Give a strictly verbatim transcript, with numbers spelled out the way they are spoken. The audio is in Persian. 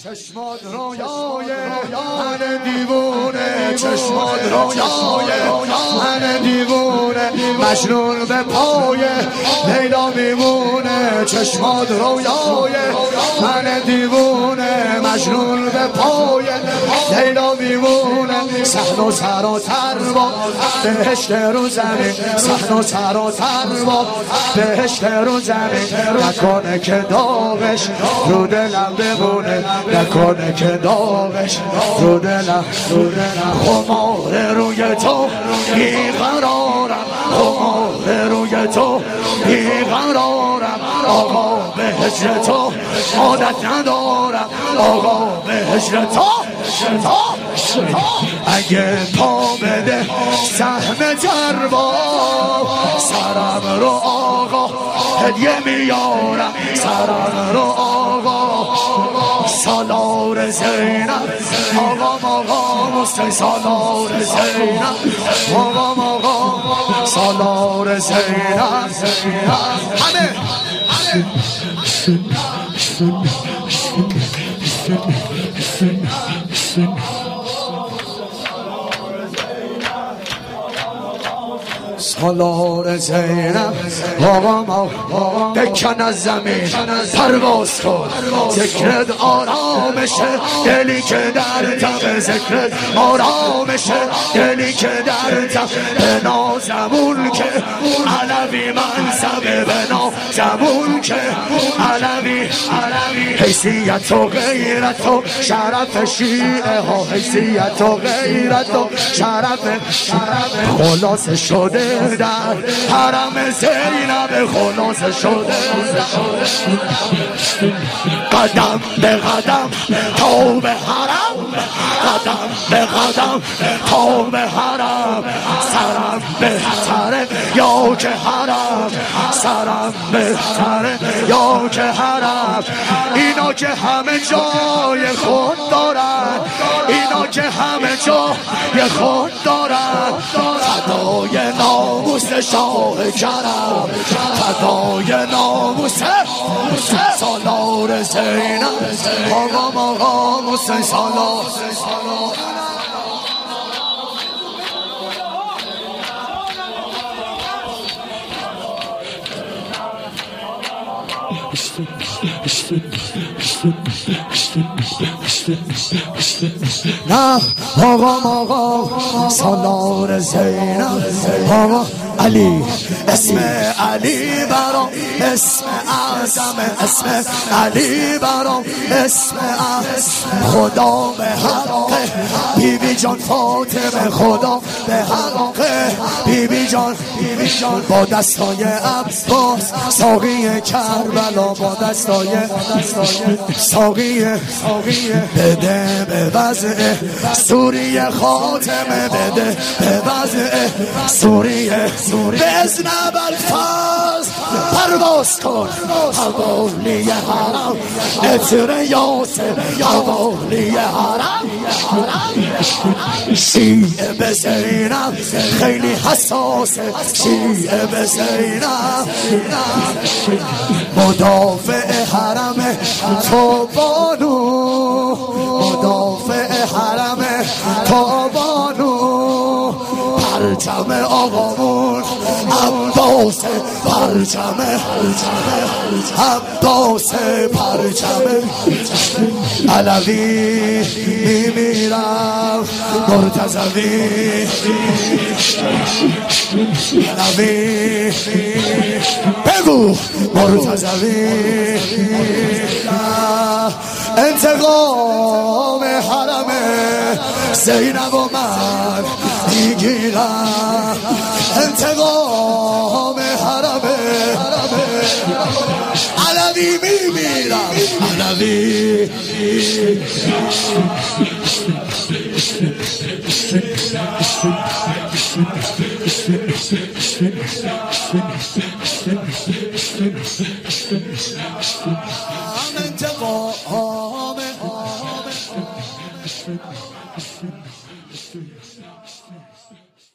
چشمات رویای من دیوونه، چشمات رویای من دیوونه، مجنون به پای لیلا میمونه. چشمات رویای من دیوونه، مجنون به پای لیلا میمونه. صحن و سراتر با بهشت رو زمین، صحن و سراتر با بهشت رو زمین. نکنه که داغش رو دلم بمونه، نکنه که داغش رو دلم. خمار روی تو بیقرارم، خمار روی تو بیقرارم. آقا به هجر تو عادت ندارم، آقا به هجر تو. اگه پا بده سهم تربا سرم رو آقا هدیه میارم، سرم رو آقا سالار زینب. آقا آقا مستی سالار زینب، آقا آقا سالار زینب. همه سالار زینب. آقا آقا بکن از زمین پرواز کن، ذکرت آرامشه دلی که در تب، ذکرت آرامشه دلی که در تب. به نازمون که علوی منصبه، به نازمون که علوی حیثیت و غیرت و شرف شیعه ها، حیثیت و غیرت و شرف خلاص شده در حرم زینب، خلاص شده قدم به قدم تا به حرم، قدم به قدم تا به حرم. سرم بهتره یا که حرم، سرم بهتره یا که حرم. اینا که همه جای خود دارن، اینا که همه جای خود دارن. فدای ناموس شاه کرم، فدای ناموس سالار زینب. آقا آقا مستی سالار. نه آقا آقا سالار زینب. آقا علی، اسم علی برام اسم اعظم، اسم علی برام اسم اعظم. خدا به حق بی بی جان فاطمه، خدا به حق بی بی جان، بی بی جان با دستای عباس ساقی کربلا، با دستای ساقی بده به وضع سوریه خاتمه، بده به وضع سوریه بزن بالفاز. پرواز کن حوالی حرم، اتر یاسر حوالی حرم. شیعه به زینب خیلی حساسه، شیعه به زینب مدافع حرم تو بانو، مدافع حرم تو بانو. پرچم آقامون عباس، پرچم عباس، پرچم علوی میمیرم، مرتضوی علوی بگو مرتضوی. انتقام حرم زینب و من میگیرم، انتقام حرم علوی میمیرم، علوی. انتقام